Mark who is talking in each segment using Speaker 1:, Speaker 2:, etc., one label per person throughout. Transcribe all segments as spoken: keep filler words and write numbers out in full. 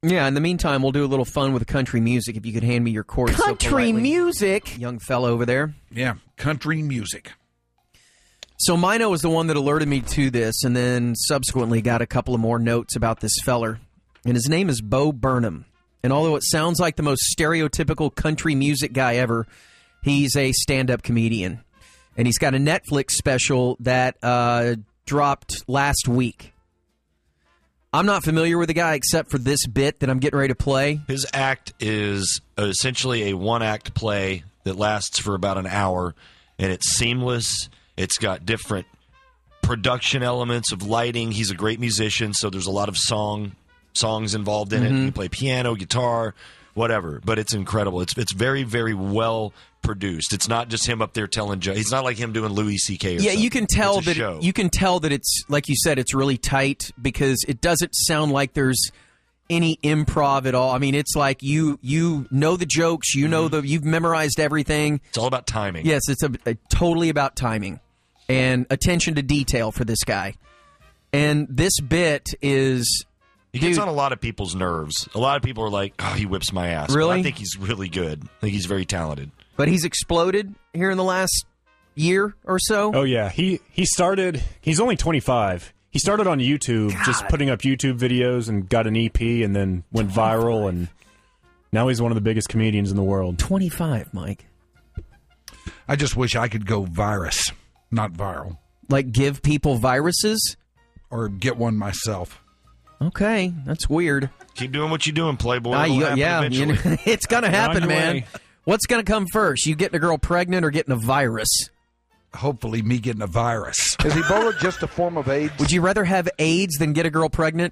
Speaker 1: Yeah, in the meantime, we'll do a little fun with country music. If you could hand me your chords.
Speaker 2: Country
Speaker 1: so
Speaker 2: music?
Speaker 1: Young fellow over there.
Speaker 3: Yeah, country music.
Speaker 1: So Mino was the one that alerted me to this, and then subsequently got a couple of more notes about this feller. And his name is Bo Burnham. And although it sounds like the most stereotypical country music guy ever, he's a stand-up comedian. And he's got a Netflix special that uh, dropped last week. I'm not familiar with the guy except for this bit that I'm getting ready to play.
Speaker 4: His act is essentially a one-act play that lasts for about an hour, and it's seamless. It's got different production elements of lighting. He's a great musician, so there's a lot of song songs involved in
Speaker 1: Mm-hmm.
Speaker 4: it. You play piano, guitar, whatever. But it's incredible. It's it's very, very well produced. It's not just him up there telling jokes. It's not like him doing Louis C K or
Speaker 1: Yeah,
Speaker 4: something.
Speaker 1: you can tell
Speaker 4: It's a
Speaker 1: that
Speaker 4: show.
Speaker 1: you can tell that it's, like you said, it's really tight because it doesn't sound like there's any improv at all. I mean, it's like you you know the jokes, you know the you've memorized everything.
Speaker 4: It's all about timing.
Speaker 1: Yes, it's a, a totally about timing and attention to detail for this guy. And this bit is
Speaker 4: He gets
Speaker 1: dude,
Speaker 4: on a lot of people's nerves. A lot of people are like, oh, he whips my ass. But
Speaker 1: Really?
Speaker 4: I think he's really good. I think he's very talented.
Speaker 1: but he's exploded here in the last year or so.
Speaker 5: Oh, yeah. He he started, he's only twenty-five. He started on YouTube, just putting up YouTube videos and got an E P and then went viral. And now he's one of the biggest comedians in the world.
Speaker 1: twenty-five, Mike.
Speaker 3: I just wish I could go virus, not viral,
Speaker 1: Like give people viruses?
Speaker 3: or get one myself.
Speaker 1: Okay, that's weird.
Speaker 4: Keep doing what you're doing, Playboy.
Speaker 1: Ah,
Speaker 4: It'll
Speaker 1: you-
Speaker 4: happen
Speaker 1: yeah, you
Speaker 4: eventually.
Speaker 1: know, it's going to
Speaker 5: You're on
Speaker 1: happen,
Speaker 5: your
Speaker 1: man.
Speaker 5: way.
Speaker 1: What's going to come first? You getting a girl pregnant or getting a virus?
Speaker 3: Hopefully me getting a virus.
Speaker 6: Is Ebola just a form of AIDS?
Speaker 1: Would you rather have AIDS than get a girl pregnant?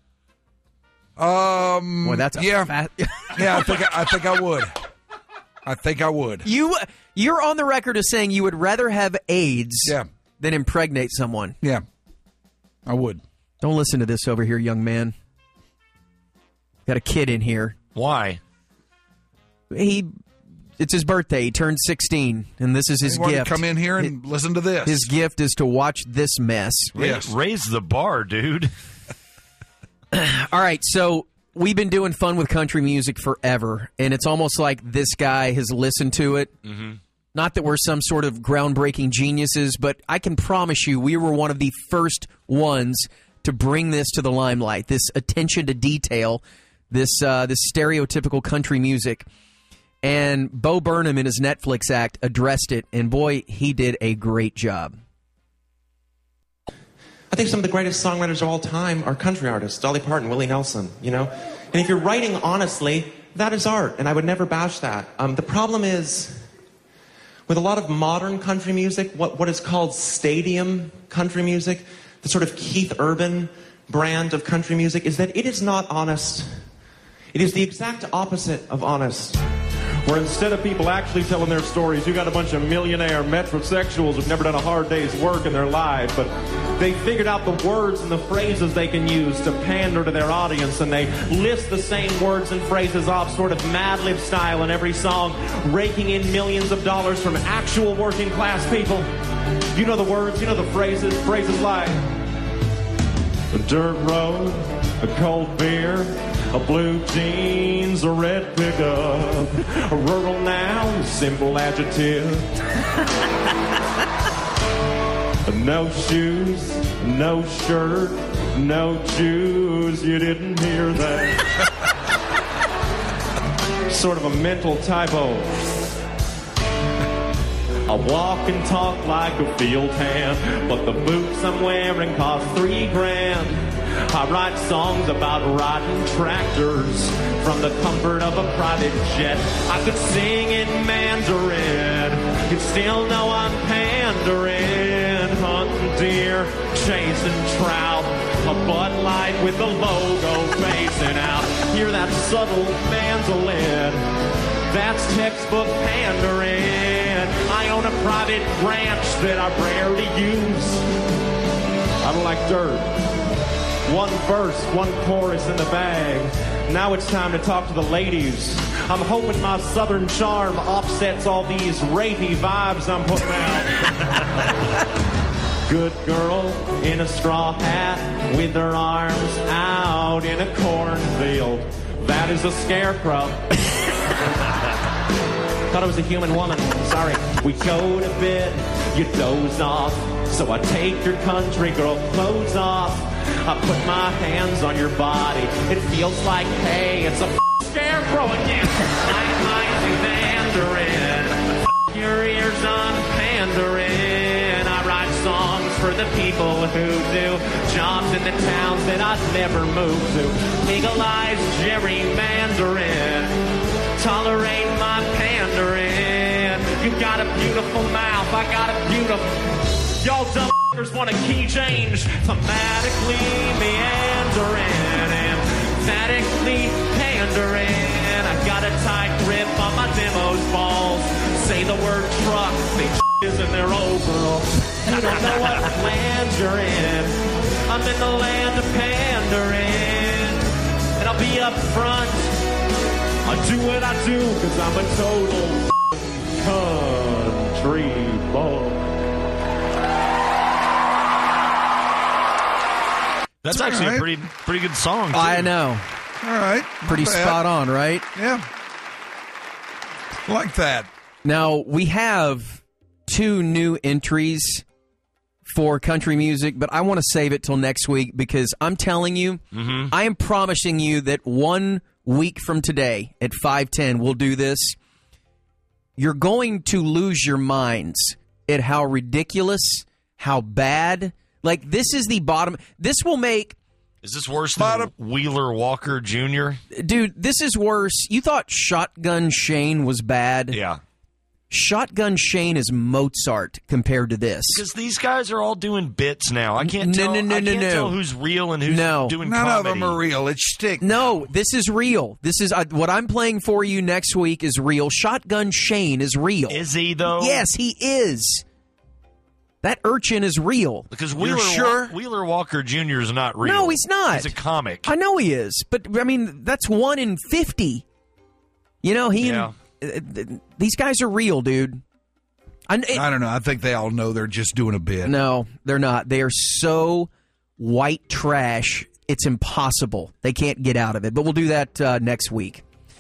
Speaker 3: Um,
Speaker 1: Boy, that's a
Speaker 3: yeah,
Speaker 1: fat-
Speaker 3: yeah. I think I, I think I would. I think I would.
Speaker 1: you you're on the record as saying you would rather have AIDS
Speaker 3: Yeah,
Speaker 1: than impregnate someone.
Speaker 3: yeah. I would.
Speaker 1: Don't listen to this over here, young man. Got a kid in here.
Speaker 4: Why?
Speaker 1: He it's his birthday. He turned sixteen, and this is his
Speaker 3: You want
Speaker 1: gift.
Speaker 3: to come in here and listen to this?
Speaker 1: His gift is to watch this mess.
Speaker 3: Yes.
Speaker 4: Raise the bar, dude.
Speaker 1: All right, so we've been doing fun with country music forever, and it's almost like this guy has listened to it. Mm-hmm. Not that we're some sort of groundbreaking geniuses, but I can promise you we were one of the first ones to bring this to the limelight, this attention to detail, this uh, this stereotypical country music. And Bo Burnham in his Netflix act addressed it, and boy, he did a great job.
Speaker 7: I think some of the greatest songwriters of all time are country artists, Dolly Parton, Willie Nelson, you know? And if you're writing honestly, that is art, and I would never bash that. Um, the problem is, with a lot of modern country music, what, what is called stadium country music, the sort of Keith Urban brand of country music, is that it is not honest. It is the exact opposite of honest. Where instead of people actually telling their stories, you got a bunch of millionaire metrosexuals who've never done a hard day's work in their life, but they figured out the words and the phrases they can use to pander to their audience, and they list the same words and phrases off sort of Mad Lib style in every song, raking in millions of dollars from actual working class people. You know the words, you know the phrases, phrases like a dirt road, a cold beer, a blue jeans, a red pickup, a rural noun, simple adjective. No shoes, no shirt, no Jews. You didn't hear that. Sort of a mental typo. I walk and talk like a field hand, but the boots I'm wearing cost three grand. I write songs about riding tractors from the comfort of a private jet. I could sing in Mandarin, you'd still know I'm pandering. Hunting deer, chasing trout, a Bud Light with the logo facing out. Hear that subtle mandolin? That's textbook pandering. I own a private ranch that I rarely use. I don't like dirt. One verse, one chorus in the bag. Now it's time to talk to the ladies. I'm hoping my southern charm offsets all these rapey vibes I'm putting out. Good girl in a straw hat with her arms out in a cornfield. that is a scarecrow. Thought it was a human woman. Sorry. We go to bed, you doze off. So I take your country girl clothes off. I put my hands on your body. It feels like, hey, it's a scarecrow again. I'm Isaac Mandarin. Your ears on Mandarin. I write songs for the people who do jobs in the towns that I'd never move to. Eagle-eyes Jerry Mandarin. Tolerate my pandering. You got a beautiful mouth. I got a beautiful... Y'all dumb f***ers want a key change. Thematically meandering. Emphatically pandering. I got a tight grip on my demo's balls. Say the word truck, they is in their overalls. You don't know what land you're in. I'm in the land of pandering. And I'll be up front. I do what I do because I'm a total country boy.
Speaker 4: That's
Speaker 3: All
Speaker 4: actually
Speaker 3: right.
Speaker 4: a pretty pretty good song, too.
Speaker 1: I know.
Speaker 3: All right.
Speaker 1: Pretty
Speaker 3: Not bad.
Speaker 1: spot on, right?
Speaker 3: Yeah. Like that.
Speaker 1: Now, we have two new entries for country music, but I want to save it till next week because I'm telling you,
Speaker 4: Mm-hmm.
Speaker 1: I am promising you that one week from today at five ten, we'll do this. You're going to lose your minds at how ridiculous, how bad. Like, this is the bottom. This will make...
Speaker 4: Is this worse
Speaker 3: Bottom-
Speaker 4: than Wheeler Walker Junior?
Speaker 1: Dude, this is worse. You thought Shotgun Shane was bad?
Speaker 4: Yeah.
Speaker 1: Shotgun Shane is Mozart compared to this.
Speaker 4: Because these guys are all doing bits now. I can't
Speaker 1: No,
Speaker 4: tell,
Speaker 1: no, no,
Speaker 4: I
Speaker 1: no,
Speaker 4: can't
Speaker 1: no.
Speaker 4: tell who's real and who's
Speaker 1: No.
Speaker 4: doing
Speaker 3: None
Speaker 4: comedy.
Speaker 3: of them are real. It's shtick.
Speaker 1: No, this is real. This is uh, what I'm playing for you next week is real. Shotgun Shane is real.
Speaker 4: Is he, though?
Speaker 1: Yes, he is. That urchin is real.
Speaker 4: Because Wheeler,
Speaker 3: sure?
Speaker 4: Wa- Wheeler Walker Junior is not real.
Speaker 1: No, he's not.
Speaker 4: He's a comic.
Speaker 1: I know he is, but I mean that's one in fifty. You know he.
Speaker 4: Yeah.
Speaker 1: And, uh, these guys are real, dude. I, it,
Speaker 3: I don't know. I think they all know they're just doing a bit.
Speaker 1: no, they're not. They are so white trash. It's impossible. They can't get out of it. But we'll do that uh, next week.